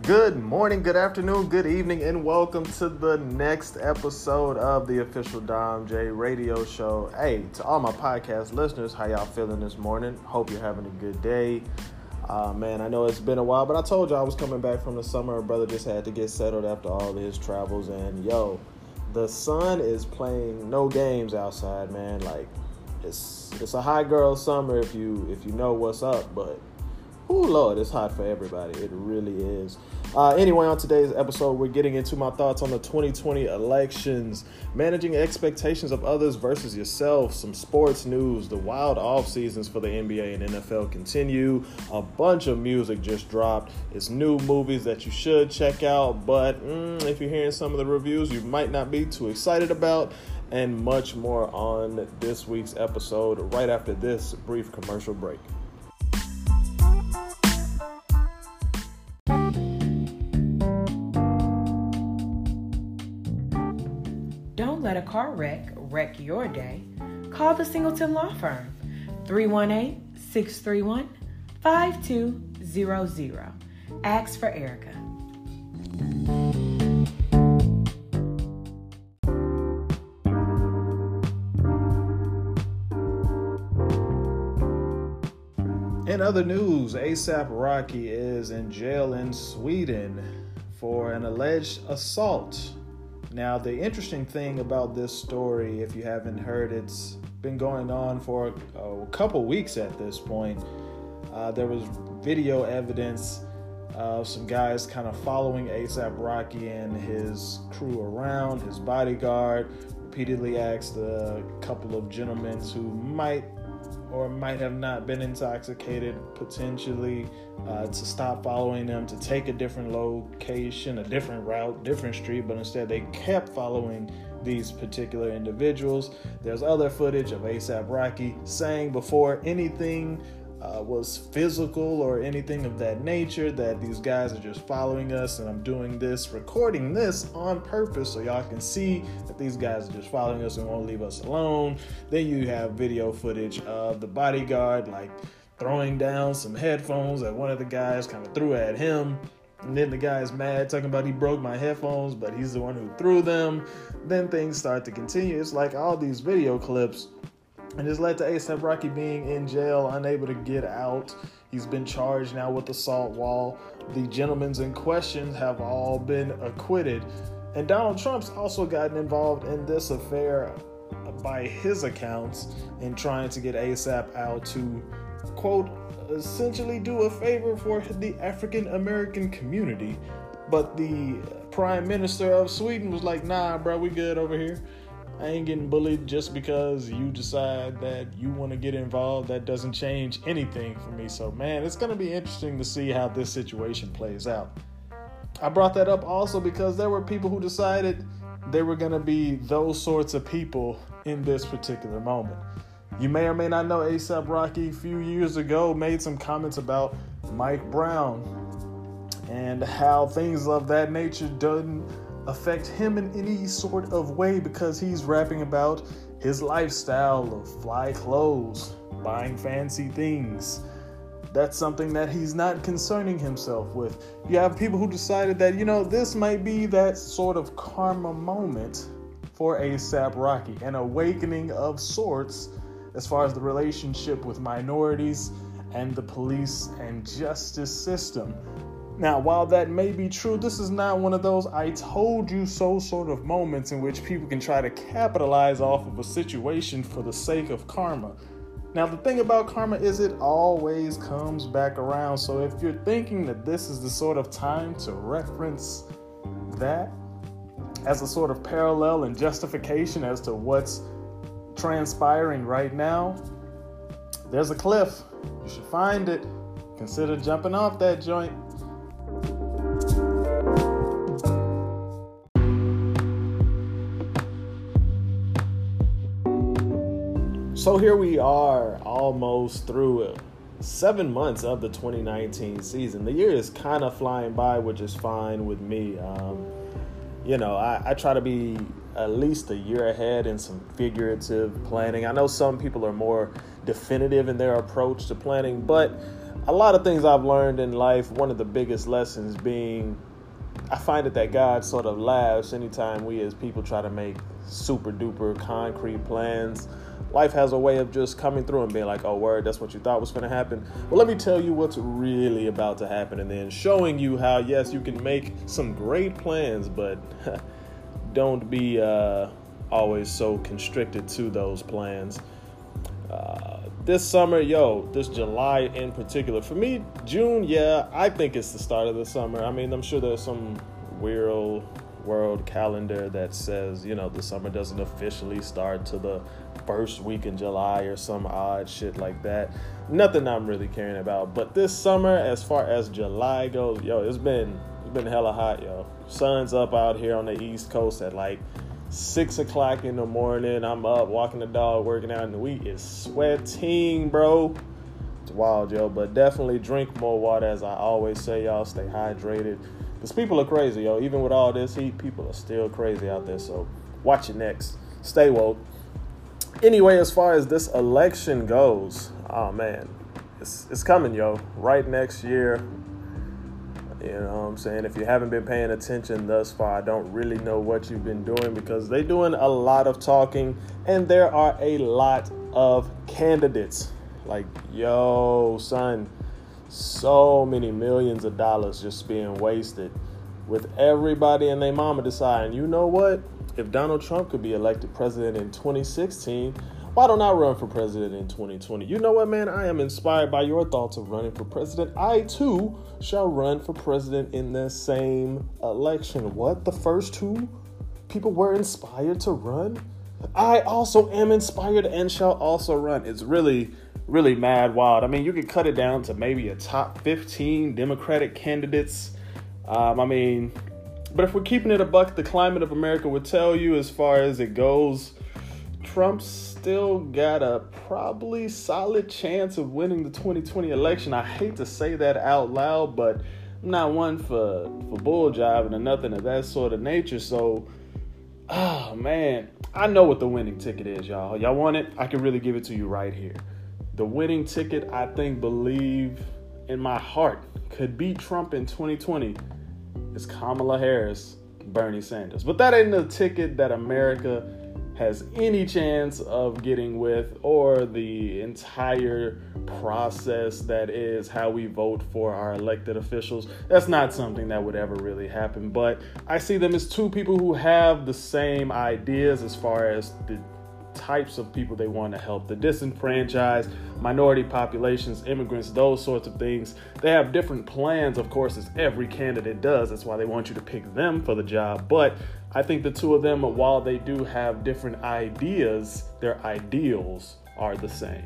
Good morning, good afternoon, good evening, and welcome to the next episode of the official Dom J Radio Show. Hey, to all my podcast listeners, how y'all feeling this morning? Hope you're having a good day. Man, I know it's been a while, but I told you I was coming back from the summer. Brother just had to get settled after all of his travels, and the sun is playing no games outside, man. Like, it's a hot girl summer if you know what's up, but oh Lord, it's hot for everybody. It really is. Anyway, on today's episode, we're getting into my thoughts on the 2020 elections, managing expectations of others versus yourself, some sports news, the wild off seasons for the NBA and NFL continue, a bunch of music just dropped. It's new movies that you should check out, but if you're hearing some of the reviews, you might not be too excited about, and much more on this week's episode right after this brief commercial break. Don't let a car wreck your day. Call the Singleton Law Firm, 318-631-5200. Ask for Erica. In other news, A$AP Rocky is in jail in Sweden for an alleged assault. Now, the interesting thing about this story, if you haven't heard, it's been going on for a couple weeks at this point. There was video evidence of some guys kind of following A$AP Rocky and his crew around. His bodyguard repeatedly asked a couple of gentlemen who might or might have not been intoxicated, potentially, to stop following them, to take a different location, a different route, different street, but instead they kept following these particular individuals. There's other footage of A$AP Rocky saying before anything was physical or anything of that nature that these guys are just following us, and I'm doing this, recording this on purpose so y'all can see that these guys are just following us and won't leave us alone. Then you have video footage of the bodyguard like throwing down some headphones that one of the guys kind of threw at him, and then the guy's mad talking about he broke my headphones, but he's the one who threw them. Then things start to continue. It's like all these video clips. And this led to A$AP Rocky being in jail, unable to get out. He's been charged now with assault while the gentlemen in question have all been acquitted. And Donald Trump's also gotten involved in this affair by his accounts in trying to get A$AP out to, quote, essentially do a favor for the African American community. But the Prime Minister of Sweden was like, nah, bro, we good over here. I ain't getting bullied just because you decide that you want to get involved. That doesn't change anything for me. So, man, it's going to be interesting to see how this situation plays out. I brought that up also because there were people who decided they were going to be those sorts of people in this particular moment. You may or may not know A$AP Rocky a few years ago made some comments about Mike Brown and how things of that nature doesn't affect him in any sort of way because he's rapping about his lifestyle of fly clothes, buying fancy things. That's something that he's not concerning himself with. You have people who decided that, this might be that sort of karma moment for A$AP Rocky, an awakening of sorts as far as the relationship with minorities and the police and justice system. Now, while that may be true, this is not one of those I told you so sort of moments in which people can try to capitalize off of a situation for the sake of karma. Now, the thing about karma is it always comes back around. So if you're thinking that this is the sort of time to reference that as a sort of parallel and justification as to what's transpiring right now, there's a cliff. You should find it. Consider jumping off that joint. So here we are, almost through 7 months of the 2019 season. The year is kind of flying by, which is fine with me. I try to be at least a year ahead in some figurative planning. I know some people are more definitive in their approach to planning, but a lot of things I've learned in life, one of the biggest lessons being, I find it that God sort of laughs anytime we as people try to make super duper concrete plans. Life has a way of just coming through and being like, oh, word, that's what you thought was going to happen. Well, let me tell you what's really about to happen, and then showing you how, yes, you can make some great plans, but don't be always so constricted to those plans. This summer, this July in particular, for me, June, I think it's the start of the summer. I mean, I'm sure there's some weird world calendar that says, the summer doesn't officially start to the first week in July or some odd shit like that. Nothing I'm really caring about. But this summer, as far as July goes, it's been hella hot, Sun's up out here on the East Coast at like 6 o'clock in the morning. I'm up walking the dog, working out, and we is sweating, bro. It's wild, but definitely drink more water, as I always say, y'all. Stay hydrated, because people are crazy, even with all this heat, people are still crazy out there. So watch it next. Stay woke. Anyway, as far as this election goes, oh man, it's coming, right next year. You know what I'm saying? If you haven't been paying attention thus far, I don't really know what you've been doing, because they're doing a lot of talking and there are a lot of candidates. Like, son, so many millions of dollars just being wasted with everybody and their mama deciding, you know what? If Donald Trump could be elected president in 2016, why don't I run for president in 2020? You know what, man? I am inspired by your thoughts of running for president. I, too, shall run for president in the same election. What? The first two people were inspired to run? I also am inspired and shall also run. It's really, really mad wild. I mean, you could cut it down to maybe a top 15 Democratic candidates. But if we're keeping it a buck, the climate of America would tell you, as far as it goes, Trump's still got a probably solid chance of winning the 2020 election. I hate to say that out loud, but I'm not one for bull jiving or nothing of that sort of nature. So, oh man, I know what the winning ticket is, y'all. Y'all want it? I can really give it to you right here. The winning ticket, I believe in my heart, could beat Trump in 2020 is Kamala Harris, Bernie Sanders. But that ain't the ticket that America has any chance of getting with, or the entire process that is how we vote for our elected officials. That's not something that would ever really happen. But I see them as two people who have the same ideas as far as the types of people they want to help: the disenfranchised, minority populations, immigrants, those sorts of things. They have different plans, of course, as every candidate does. That's why they want you to pick them for the job. But I think the two of them, while they do have different ideas, their ideals are the same.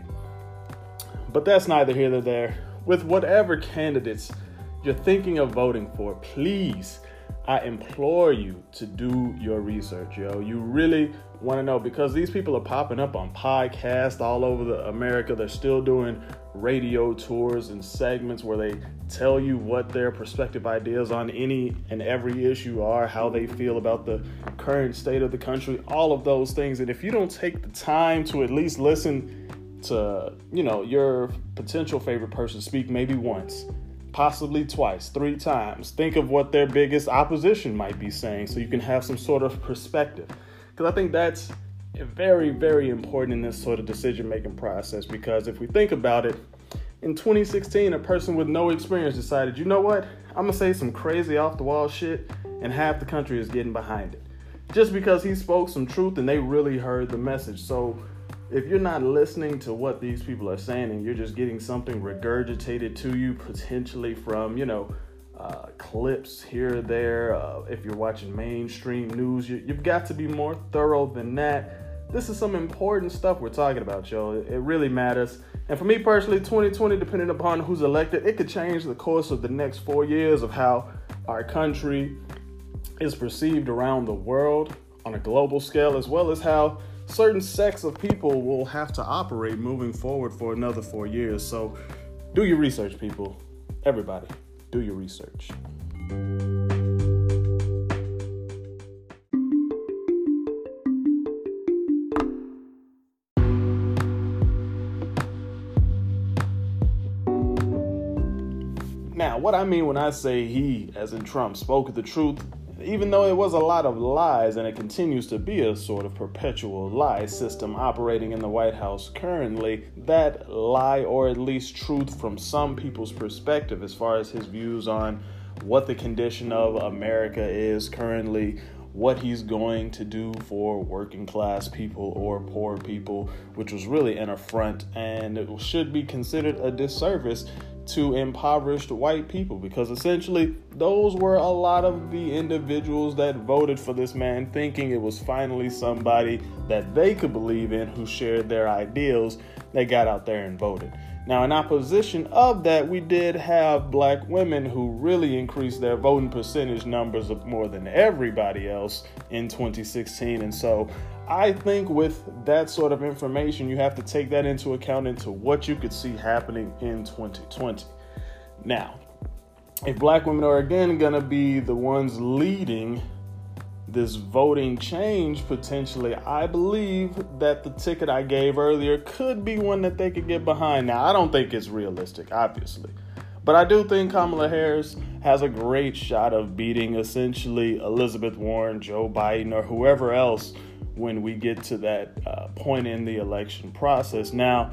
But that's neither here nor there. With whatever candidates you're thinking of voting for, please, I implore you to do your research, You really want to know, because these people are popping up on podcasts all over America. They're still doing radio tours and segments where they tell you what their perspective ideas on any and every issue are, how they feel about the current state of the country, all of those things. And if you don't take the time to at least listen to, your potential favorite person speak maybe once, possibly twice, 3 times, think of what their biggest opposition might be saying so you can have some sort of perspective. Because I think that's very, very important in this sort of decision-making process. Because if we think about it, in 2016, a person with no experience decided, you know what? I'm going to say some crazy off-the-wall shit, and half the country is getting behind it. Just because he spoke some truth and they really heard the message. So if you're not listening to what these people are saying and you're just getting something regurgitated to you, potentially from, clips here or there, if you're watching mainstream news, you've got to be more thorough than that. This is some important stuff we're talking about, It really matters. And for me personally, 2020, depending upon who's elected, it could change the course of the next 4 years of how our country is perceived around the world on a global scale, as well as how certain sects of people will have to operate moving forward for another 4 years. So do your research, people. Everybody, do your research. Now, what I mean when I say he, as in Trump, spoke the truth, even though it was a lot of lies and it continues to be a sort of perpetual lie system operating in the White House currently, that lie, or at least truth from some people's perspective as far as his views on what the condition of America is currently, what he's going to do for working class people or poor people, which was really an affront, and it should be considered a disservice to impoverished white people, because essentially those were a lot of the individuals that voted for this man, thinking it was finally somebody that they could believe in who shared their ideals. They got out there and voted. Now, in opposition of that, we did have black women who really increased their voting percentage numbers of more than everybody else in 2016. And so I think with that sort of information, you have to take that into account into what you could see happening in 2020. Now, if black women are again going to be the ones leading this voting change, potentially, I believe that the ticket I gave earlier could be one that they could get behind. Now, I don't think it's realistic, obviously, but I do think Kamala Harris has a great shot of beating essentially Elizabeth Warren, Joe Biden, or whoever else when we get to that point in the election process. Now,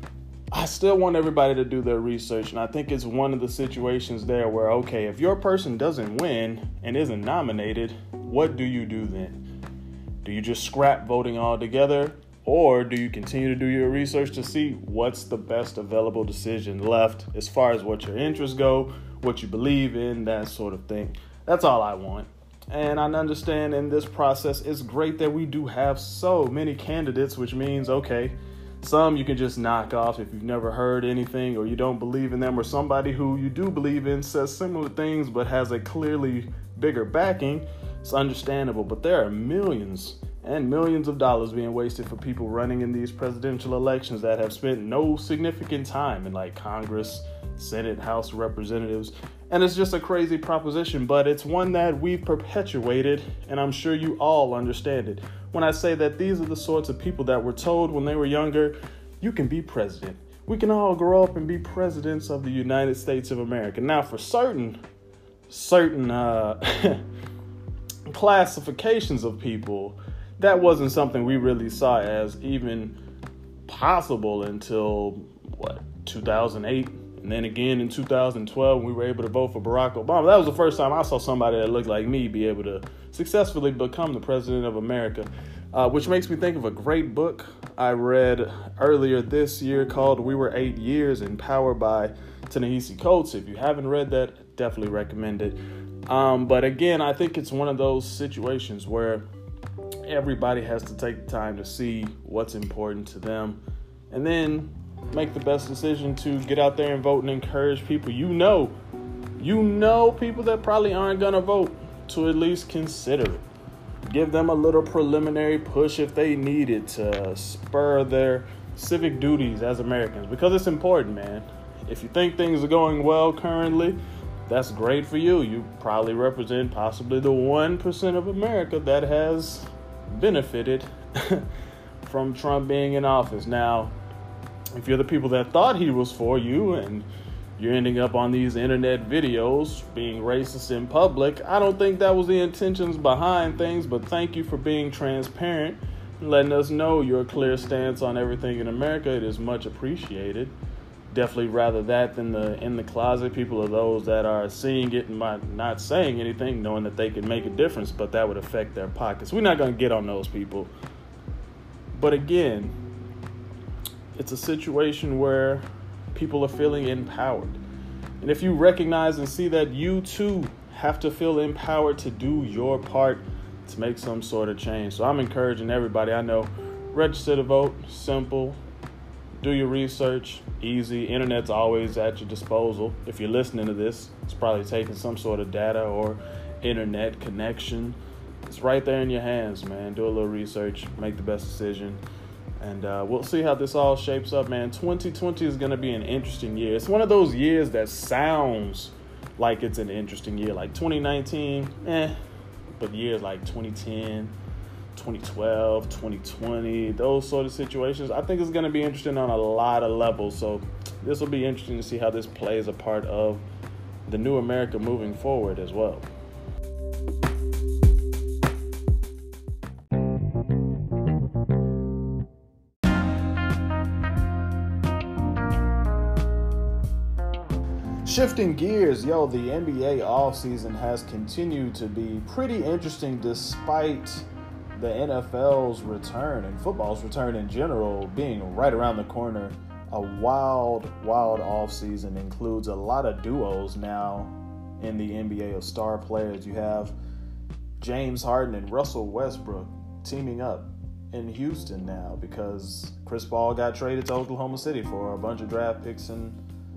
I still want everybody to do their research, and I think it's one of the situations there where, okay, if your person doesn't win and isn't nominated, what do you do then? Do you just scrap voting altogether, or do you continue to do your research to see what's the best available decision left as far as what your interests go, what you believe in, that sort of thing? That's all I want. And I understand in this process, it's great that we do have so many candidates, which means, okay, some you can just knock off if you've never heard anything or you don't believe in them, or somebody who you do believe in says similar things but has a clearly bigger backing. It's understandable, but there are millions and millions of dollars being wasted for people running in these presidential elections that have spent no significant time in like Congress, Senate, House of Representatives. And it's just a crazy proposition, but it's one that we've perpetuated, and I'm sure you all understand it when I say that these are the sorts of people that were told when they were younger, you can be president. We can all grow up and be presidents of the United States of America. Now, for certain classifications of people, that wasn't something we really saw as even possible until, 2008? And then again in 2012, when we were able to vote for Barack Obama. That was the first time I saw somebody that looked like me be able to successfully become the president of America, which makes me think of a great book I read earlier this year called We Were 8 Years in Power by Ta-Nehisi Coates. If you haven't read that, definitely recommend it. But again, I think it's one of those situations where everybody has to take the time to see what's important to them and then make the best decision to get out there and vote and encourage people. You know people that probably aren't going to vote to at least consider it. Give them a little preliminary push if they need it to spur their civic duties as Americans, because it's important, man. If you think things are going well currently, that's great for you. You probably represent possibly the 1% of America that has benefited from Trump being in office. Now, if you're the people that thought he was for you and you're ending up on these internet videos being racist in public, I don't think that was the intentions behind things, but thank you for being transparent and letting us know your clear stance on everything in America. It is much appreciated. Definitely rather that than the in the closet people are those that are seeing it and not saying anything, knowing that they can make a difference, but that would affect their pockets. We're not going to get on those people. But again, it's a situation where people are feeling empowered. And if you recognize and see that you too have to feel empowered to do your part to make some sort of change. So I'm encouraging everybody I know, register to vote, simple, do your research, easy. Internet's always at your disposal. If you're listening to this, it's probably taking some sort of data or internet connection. It's right there in your hands, man. Do a little research, make the best decision. And we'll see how this all shapes up, man. 2020 is going to be an interesting year. It's one of those years that sounds like it's an interesting year. Like 2019, but years like 2010, 2012, 2020, those sort of situations, I think it's going to be interesting on a lot of levels. So this will be interesting to see how this plays a part of the new America moving forward as well. Shifting gears, the NBA offseason has continued to be pretty interesting despite the NFL's return and football's return in general being right around the corner. A wild offseason includes a lot of duos now in the NBA of star players. You have James Harden and Russell Westbrook teaming up in Houston now because Chris Paul got traded to Oklahoma City for a bunch of draft picks and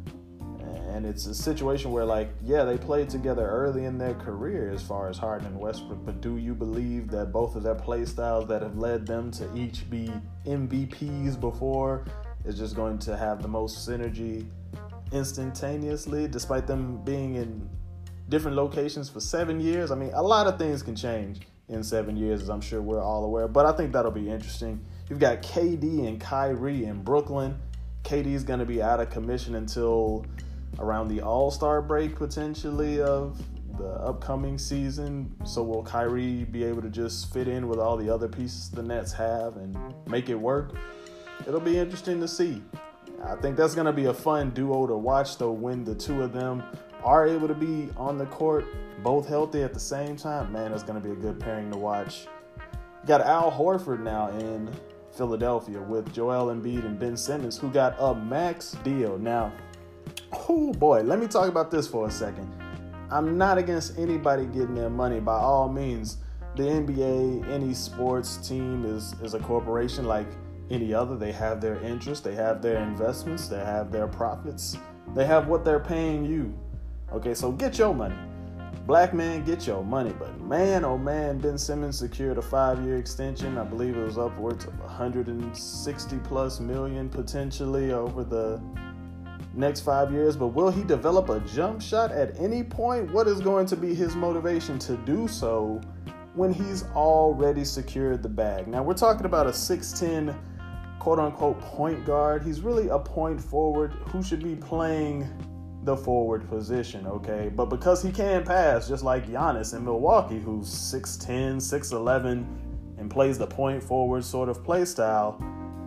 it's a situation where, they played together early in their career as far as Harden and Westbrook, but do you believe that both of their play styles that have led them to each be MVPs before is just going to have the most synergy instantaneously, despite them being in different locations for 7 years? I mean, a lot of things can change in 7 years, as I'm sure we're all aware, but I think that'll be interesting. You've got KD and Kyrie in Brooklyn. KD's going to be out of commission until around the All-Star break, potentially, of the upcoming season. So will Kyrie be able to just fit in with all the other pieces the Nets have and make it work? It'll be interesting to see. I think that's going to be a fun duo to watch, though, when the two of them are able to be on the court, both healthy at the same time. Man, that's going to be a good pairing to watch. You got Al Horford now in Philadelphia with Joel Embiid and Ben Simmons, who got a max deal. Now, oh boy, let me talk about this for a second. I'm not against anybody getting their money. By all means, the NBA, any sports team is a corporation like any other. They have their interests, they have their investments, they have their profits, they have what they're paying you. Okay, so get your money. Black man, get your money. But man, oh man, Ben Simmons secured a 5-year extension. I believe it was upwards of 160 plus million potentially over the next 5 years. But will he develop a jump shot at any point? What is going to be his motivation to do so when he's already secured the bag? Now, we're talking about a 6'10", quote-unquote point guard. He's really a point forward who should be playing the forward position, okay? But because he can pass, just like Giannis in Milwaukee, who's 6'10", 6'11", and plays the point forward sort of play style,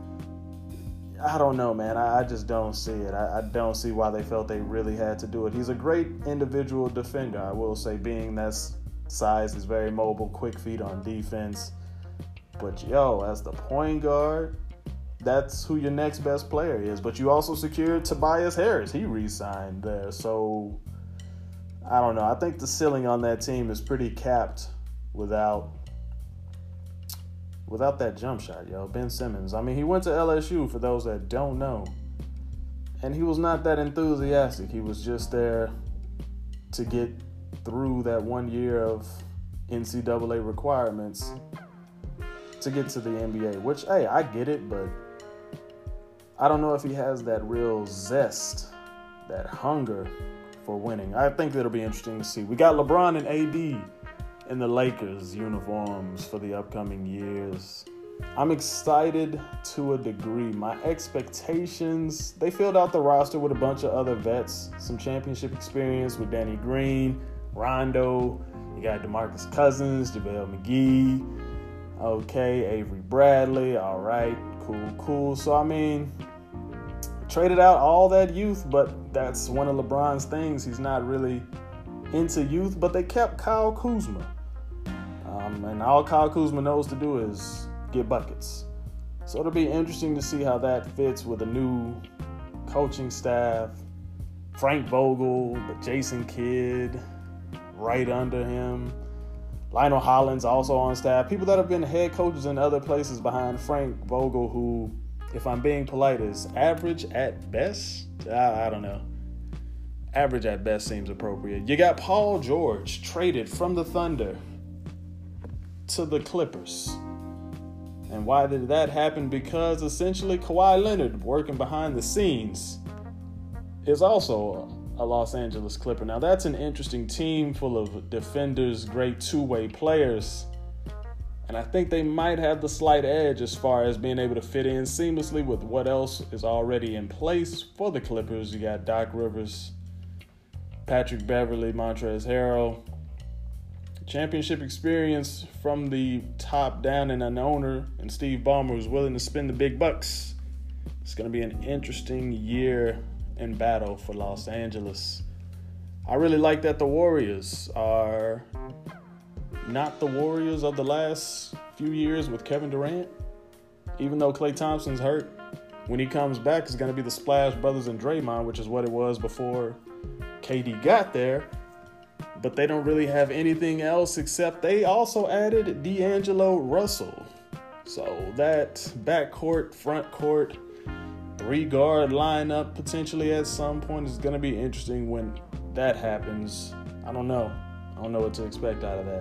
I don't know, man. I just don't see it. I don't see why they felt they really had to do it. He's a great individual defender, I will say, being that size, is very mobile, quick feet on defense. But, as the point guard, that's who your next best player is. But you also secured Tobias Harris. He re-signed there. So, I don't know. I think the ceiling on that team is pretty capped without that jump shot, Ben Simmons. I mean, he went to LSU, for those that don't know. And he was not that enthusiastic. He was just there to get through that 1 year of NCAA requirements to get to the NBA, which, hey, I get it, but I don't know if he has that real zest, that hunger for winning. I think that'll be interesting to see. We got LeBron and AD in the Lakers uniforms for the upcoming years. I'm excited to a degree. My expectations, they filled out the roster with a bunch of other vets, some championship experience with Danny Green, Rondo, you got DeMarcus Cousins, JaVale McGee, okay, Avery Bradley, all right, cool. So, I mean, traded out all that youth, but that's one of LeBron's things. He's not really into youth, but they kept Kyle Kuzma. And all Kyle Kuzma knows to do is get buckets. So it'll be interesting to see how that fits with a new coaching staff. Frank Vogel, but Jason Kidd right under him. Lionel Hollins also on staff. People that have been head coaches in other places behind Frank Vogel, who, if I'm being polite, is average at best. I don't know. Average at best seems appropriate. You got Paul George traded from the Thunder to the Clippers. And why did that happen? Because essentially Kawhi Leonard, working behind the scenes, is also a Los Angeles Clipper. Now, that's an interesting team full of defenders, great two-way players. And I think they might have the slight edge as far as being able to fit in seamlessly with what else is already in place for the Clippers. You got Doc Rivers Patrick Beverley, Montrezl Harrell. Championship experience from the top down, and an owner and Steve Ballmer who's willing to spend the big bucks. It's going to be an interesting year in battle for Los Angeles. I really like that the Warriors are not the Warriors of the last few years with Kevin Durant. Even though Klay Thompson's hurt, when he comes back, it's going to be the Splash Brothers and Draymond, which is what it was before KD got there. But they don't really have anything else except they also added D'Angelo Russell. So that backcourt, front court, 3-guard lineup potentially at some point is going to be interesting when that happens. I don't know what to expect out of that.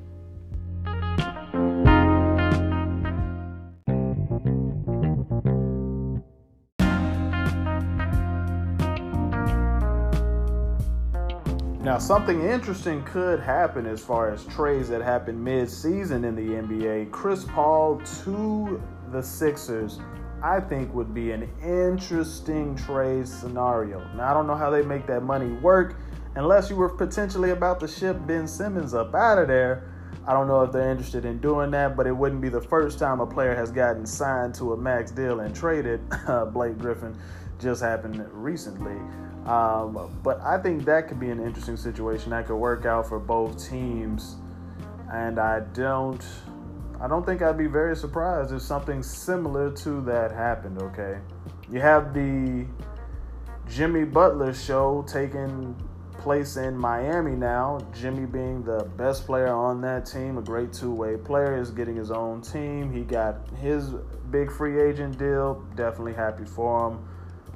Now, something interesting could happen as far as trades that happen mid-season in the NBA. Chris Paul to the Sixers, I think, would be an interesting trade scenario. Now, I don't know how they make that money work unless you were potentially about to ship Ben Simmons up out of there. I don't know if they're interested in doing that, but it wouldn't be the first time a player has gotten signed to a max deal and traded. Blake Griffin just happened recently. But I think that could be an interesting situation that could work out for both teams. And I don't think I'd be very surprised if something similar to that happened, okay? You have the Jimmy Butler show taking place in Miami now. Jimmy being the best player on that team, a great two-way player, is getting his own team. He got his big free agent deal. Definitely happy for him.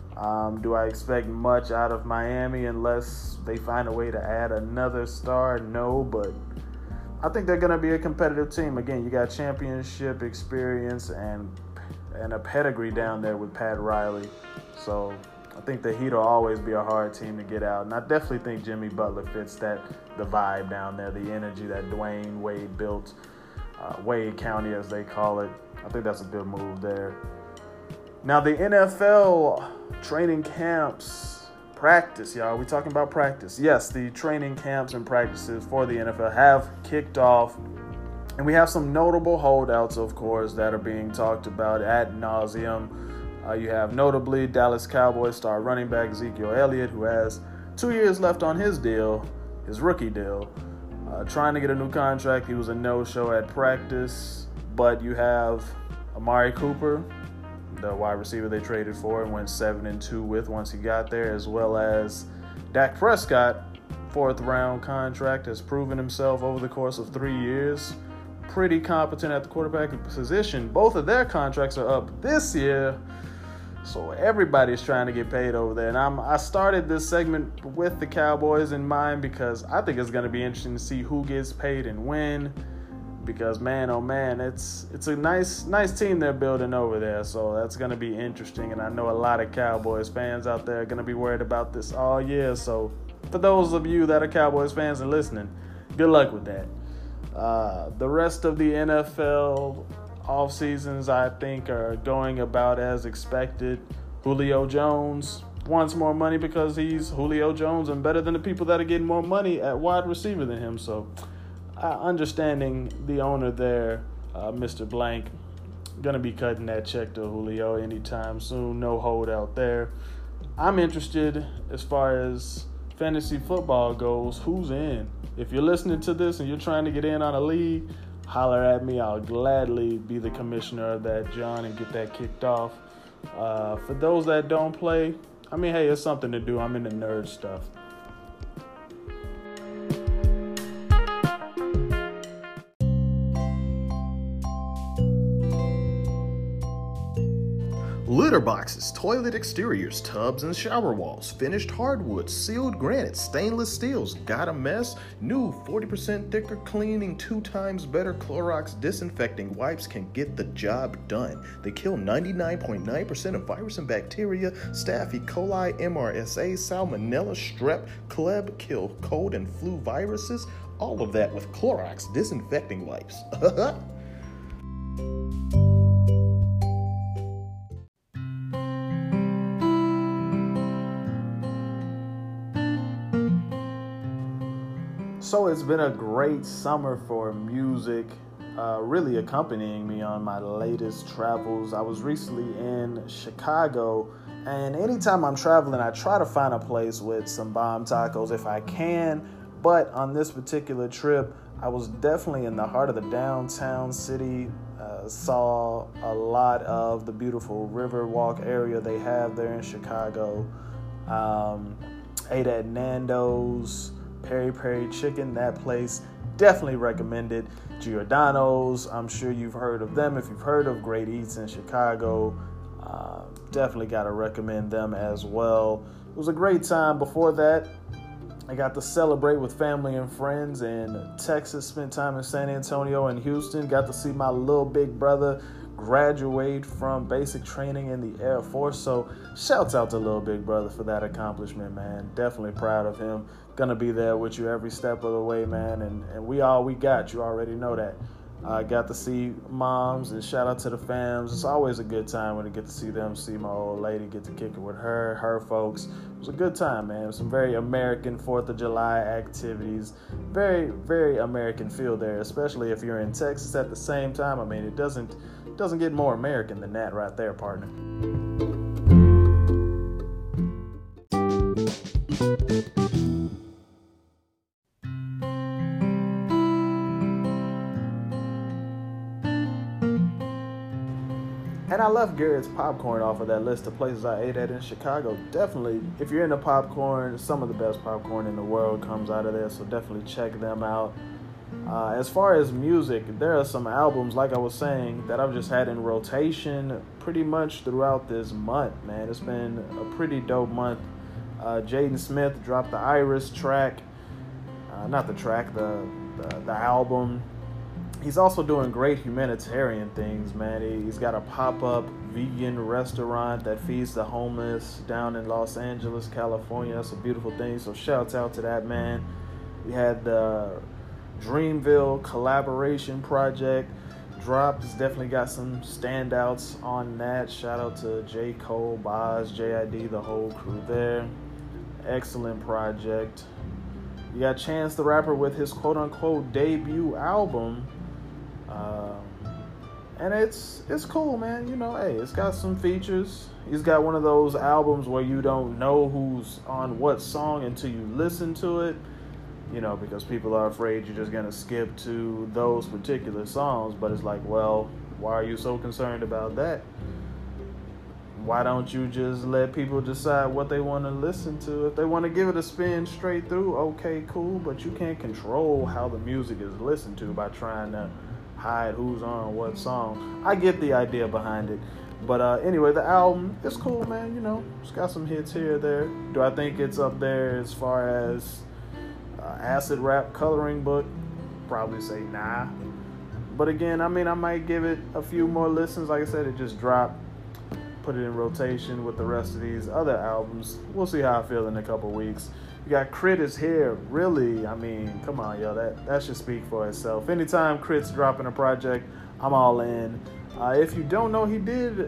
Do I expect much out of Miami unless they find a way to add another star? No, but I think they're going to be a competitive team. Again, you got championship experience and a pedigree down there with Pat Riley. So I think the Heat will always be a hard team to get out. And I definitely think Jimmy Butler fits the vibe down there, the energy that Dwayne Wade built, Wade County as they call it. I think that's a good move there. Now, the NFL training camps, practice, y'all. We talking about practice. Yes, the training camps and practices for the NFL have kicked off. And we have some notable holdouts, of course, that are being talked about ad nauseum. You have notably Dallas Cowboys star running back Ezekiel Elliott, who has 2 years left on his deal, his rookie deal. Trying to get a new contract. He was a no-show at practice. But you have Amari Cooper, the wide receiver they traded for and went 7-2 with once he got there, as well as Dak Prescott, 4th-round contract, has proven himself over the course of 3 years. Pretty competent at the quarterback position. Both of their contracts are up this year, so everybody's trying to get paid over there. And I started this segment with the Cowboys in mind because I think it's going to be interesting to see who gets paid and when. Because, man, oh, man, it's a nice team they're building over there. So that's going to be interesting. And I know a lot of Cowboys fans out there are going to be worried about this all year. So for those of you that are Cowboys fans and listening, good luck with that. The rest of the NFL off seasons, I think, are going about as expected. Julio Jones wants more money because he's Julio Jones and better than the people that are getting more money at wide receiver than him. So understanding the owner there, Mr. Blank, going to be cutting that check to Julio anytime soon. No holdout there. I'm interested as far as fantasy football goes. Who's in? If you're listening to this and you're trying to get in on a league, holler at me. I'll gladly be the commissioner of that, John, and get that kicked off. For those that don't play, I mean, hey, it's something to do. I'm into nerd stuff. Litter boxes, toilet exteriors, tubs and shower walls, finished hardwoods, sealed granite, stainless steels. Got a mess? New 40% thicker cleaning, 2 times better Clorox disinfecting wipes can get the job done. They kill 99.9% of virus and bacteria, staph, E. coli, MRSA, salmonella, strep, Kleb, kill cold and flu viruses. All of that with Clorox disinfecting wipes. So it's been a great summer for music, really accompanying me on my latest travels. I was recently in Chicago, and anytime I'm traveling, I try to find a place with some bomb tacos if I can. But on this particular trip, I was definitely in the heart of the downtown city. Saw a lot of the beautiful Riverwalk area they have there in Chicago. Ate at Nando's, Peri Peri Chicken, that place, definitely recommended. Giordano's, I'm sure you've heard of them. If you've heard of Great Eats in Chicago, definitely got to recommend them as well. It was a great time. Before that, I got to celebrate with family and friends in Texas, spent time in San Antonio and Houston, got to see my little big brother graduate from basic training in the Air Force. So shouts out to little big brother for that accomplishment, man. Definitely proud of him. Gonna be there with you every step of the way, man. And we got you already know that. I got to see moms, and shout out to the fams. It's always a good time when I get to see them, see my old lady, get to kick it with her folks. It was a good time, man. Some very American 4th of July activities. Very, very American feel there, especially if you're in Texas at the same time. I mean, it doesn't get more American than that right there, partner. And I left Garrett's Popcorn off of that list of places I ate at in Chicago. Definitely, if you're into popcorn, some of the best popcorn in the world comes out of there, so definitely check them out. As far as music, there are some albums, like I was saying, that I've just had in rotation pretty much throughout this month, man. It's been a pretty dope month. Jaden Smith dropped the Iris track. Not the track, the album. He's also doing great humanitarian things, man. He's got a pop-up vegan restaurant that feeds the homeless down in Los Angeles, California. That's a beautiful thing, so shouts out to that, man. We had the Dreamville collaboration project dropped. It's definitely got some standouts on that. Shout out to J. Cole, Boz, JID, the whole crew there. Excellent project. You got Chance the Rapper with his quote-unquote debut album. And it's cool, man. You know, hey, it's got some features. He's got one of those albums where you don't know who's on what song until you listen to it. You know, because people are afraid you're just going to skip to those particular songs. But it's like, well, why are you so concerned about that? Why don't you just let people decide what they want to listen to? If they want to give it a spin straight through, okay, cool. But you can't control how the music is listened to by trying to hide who's on what song. I get the idea behind it. But anyway, the album, it's cool, man. You know, it's got some hits here or there. Do I think it's up there as far as acid rap coloring book? Probably say nah. But again, I mean, I might give it a few more listens. Like I said, it just dropped. Put it in rotation with the rest of these other albums. We'll see how I feel in a couple weeks. You got Crit is here. Really, I mean, come on, yo. That should speak for itself. Anytime Crit's dropping a project, I'm all in. If you don't know, he did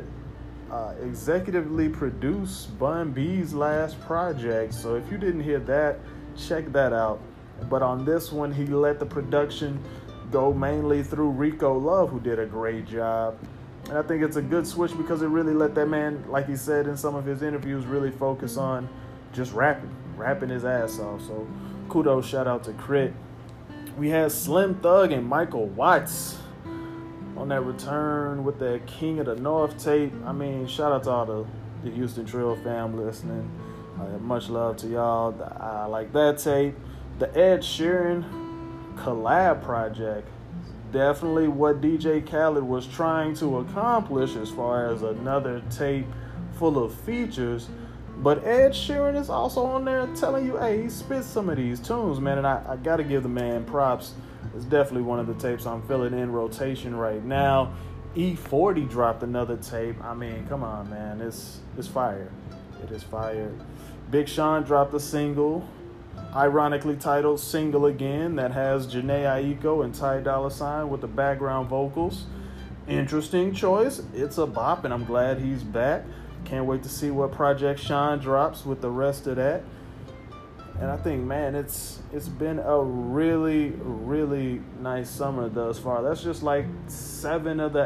executively produce Bun B's last project. So if you didn't hear that, check that out. But on this one, he let the production go mainly through Rico Love, who did a great job. And I think it's a good switch because it really let that man, like he said in some of his interviews, really focus on just rapping his ass off. So kudos, shout out to Crit. We had Slim Thug and Michael Watts on that return with the King of the North tape. I mean, shout out to all the Houston Trill fam listening. Much love to y'all. I like that tape. The Ed Sheeran collab project. Definitely what DJ Khaled was trying to accomplish as far as another tape full of features. But Ed Sheeran is also on there telling you, hey, he spits some of these tunes, man. And I got to give the man props. It's definitely one of the tapes I'm feeling in rotation right now. E40 dropped another tape. I mean, come on, man. It's fire. It is fire. Big Sean dropped a single, ironically titled Single Again, that has Jhené Aiko and Ty Dolla $ign with the background vocals. Interesting choice. It's a bop, and I'm glad he's back. Can't wait to see what Project Sean drops with the rest of that. And I think, man, it's been a really, really nice summer thus far. That's just like seven of the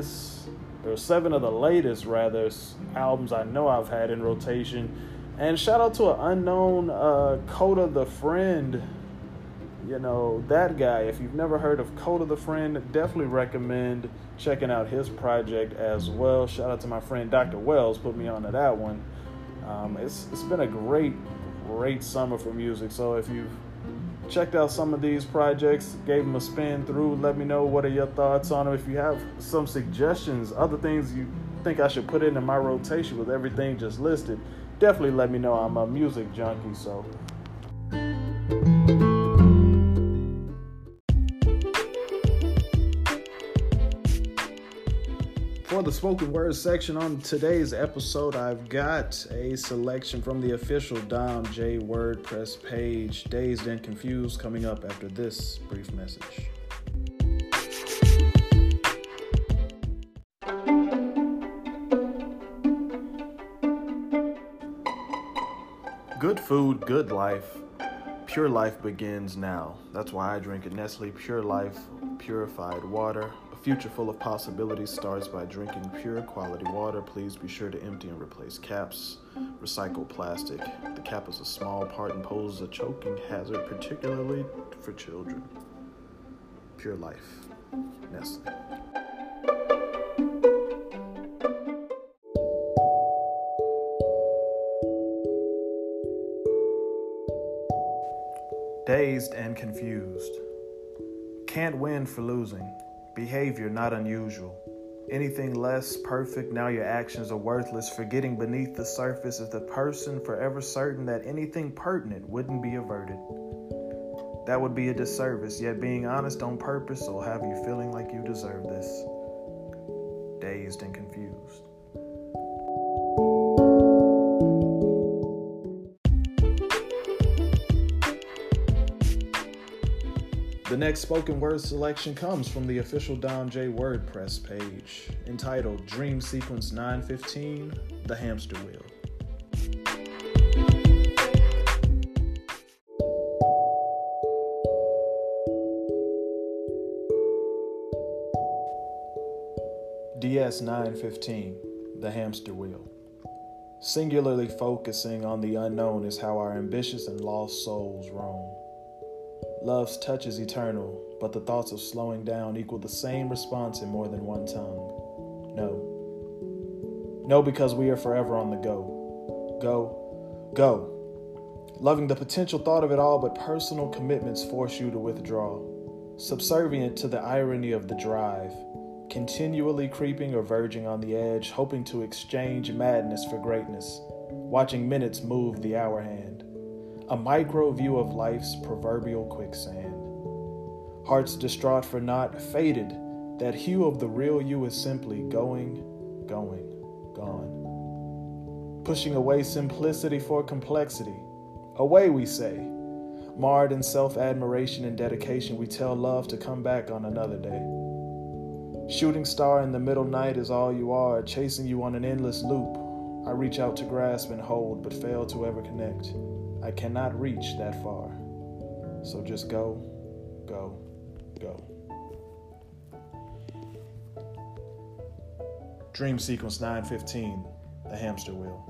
latest albums I know I've had in rotation. And shout out to an unknown Coda the Friend. You know, that guy. If you've never heard of Coda the Friend, definitely recommend checking out his project as well. Shout out to my friend Dr. Wells, put me onto that one. It's been a great summer for music. So if you've checked out some of these projects, gave them a spin through, let me know what are your thoughts on them. If you have some suggestions, other things you think I should put into my rotation with everything just listed, definitely let me know. I'm a music junkie, so. For the spoken word section on today's episode, I've got a selection from the official Dom J WordPress page, Dazed and Confused, coming up after this brief message. Good food, good life. Pure life begins now. That's why I drink a Nestle Pure Life purified water. A future full of possibilities starts by drinking pure quality water. Please be sure to empty and replace caps. Recycle plastic. The cap is a small part and poses a choking hazard, particularly for children. Pure Life. Nestle. Dazed and confused. Can't win for losing. Behavior not unusual. Anything less perfect, now your actions are worthless. Forgetting beneath the surface is the person forever certain that anything pertinent wouldn't be averted. That would be a disservice, yet being honest on purpose will have you feeling like you deserve this. Dazed and confused. The next spoken word selection comes from the official Dom J WordPress page, entitled Dream Sequence 915, The Hamster Wheel. DS 915, The Hamster Wheel. Singularly focusing on the unknown is how our ambitious and lost souls roam. Love's touch is eternal, but the thoughts of slowing down equal the same response in more than one tongue. No. No, because we are forever on the go. Go. Go. Loving the potential thought of it all, but personal commitments force you to withdraw. Subservient to the irony of the drive. Continually creeping or verging on the edge, hoping to exchange madness for greatness. Watching minutes move the hour hand. A micro view of life's proverbial quicksand. Hearts distraught for naught, faded. That hue of the real you is simply going, gone. Pushing away simplicity for complexity. Away, we say. Marred in self-admiration and dedication, we tell love to come back on another day. Shooting star in the middle night is all you are, chasing you on an endless loop. I reach out to grasp and hold, but fail to ever connect. I cannot reach that far. So just go, go, go. Dream Sequence 915, The Hamster Wheel.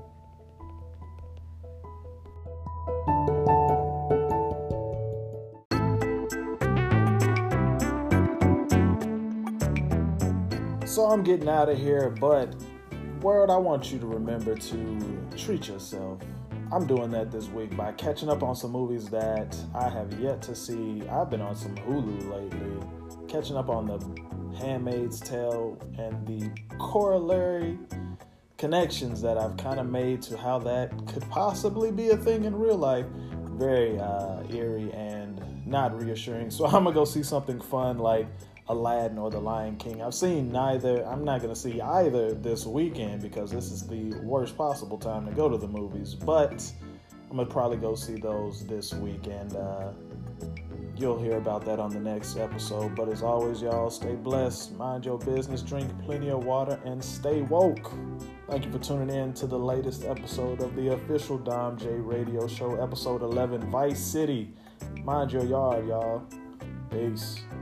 So I'm getting out of here, but world, I want you to remember to treat yourself. I'm doing that this week by catching up on some movies that I have yet to see. I've been on some Hulu lately, catching up on The Handmaid's Tale and the corollary connections that I've kind of made to how that could possibly be a thing in real life. Very eerie and not reassuring. So I'm going to go see something fun like Aladdin or The Lion King. I've seen neither. I'm not going to see either this weekend because this is the worst possible time to go to the movies. But I'm going to probably go see those this week, and you'll hear about that on the next episode. But as always, y'all, stay blessed, mind your business, drink plenty of water, and stay woke. Thank you for tuning in to the latest episode of the official Dom J Radio Show, episode 11, Vice City. Mind your yard, y'all. Peace.